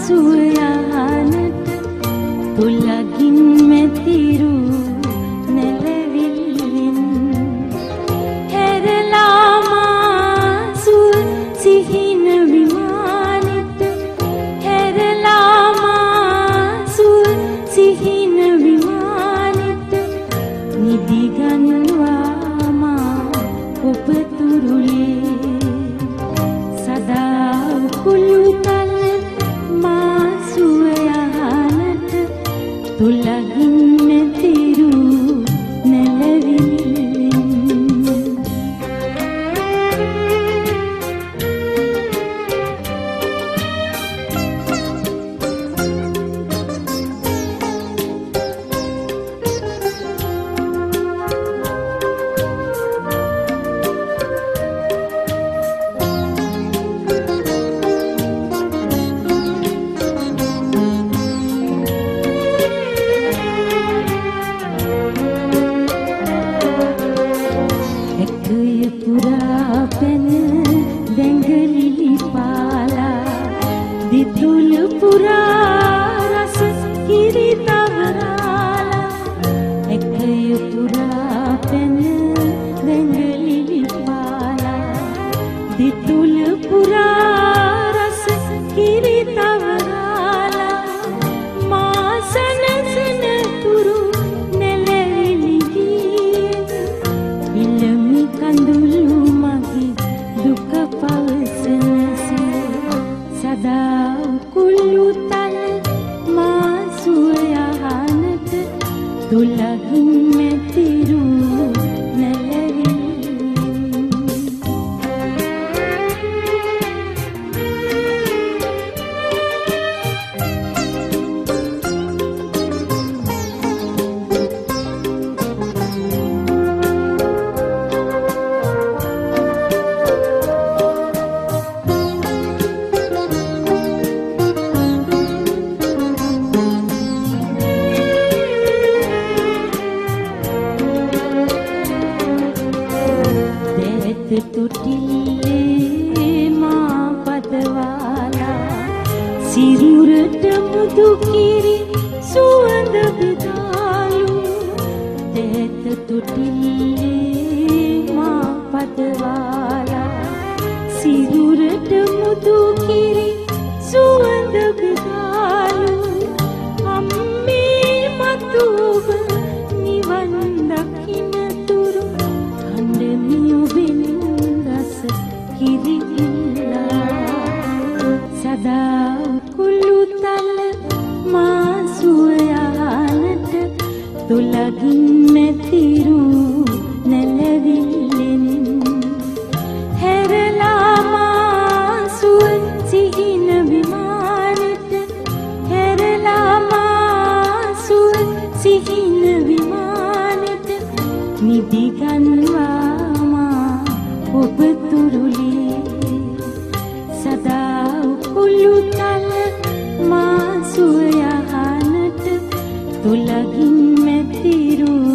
සුවයානට තුලගින් මෙතිරු නැලවිල්ලෙන් හැරලාමා සුව සිහින විමානෙට හැරලාමා සුව සිහින විමානෙට නිදිගන්වාමා ඔබ තුරුලේ සදා කුළුතල මා සුවයානට තුලගින් මෙතිරු නැලවිල්ලෙන් එකය පුරා පැන දැඟලිලි පාලා දිතුල පුරා රස කිරි තවරාලා එකය පුරා පැන දැඟලිලි පාලා දිතුල පුරා රස කිරි තවරාලා මා සනසන තුරු නැලවිලි ගියද ඉලමි කඳුළු මගේ දුක පවසනසේ සදා කුළුතල මා සුවයානට තුලගින් මෙතිරු නැලවිල්ලෙන් තුටිල්ලේ මා පදවාලා සිරුරට මුදු කිරි සුවඳ බෙදාලු දෙත තුටිල්ලේ මා පදවාලා සිරුරට මුදු කිරි සුවඳ බෙදාලු අම්මේ මතු ඔබ නිවන් දකින්න තුරු කණ්ඩමි ඔබෙන් සදා කුළුතල මා සුවයානට තුලගින් මෙතිරු නැලවිල්ලෙන් හැරලාමා සුව සිහින විමානෙට හැරලාමා සුව සිහින විමානෙට නිදිගන්වාමා ඔබ තුරුලේ සදා කුළුතල මා සුවයානට තුලගින් මෙතිරු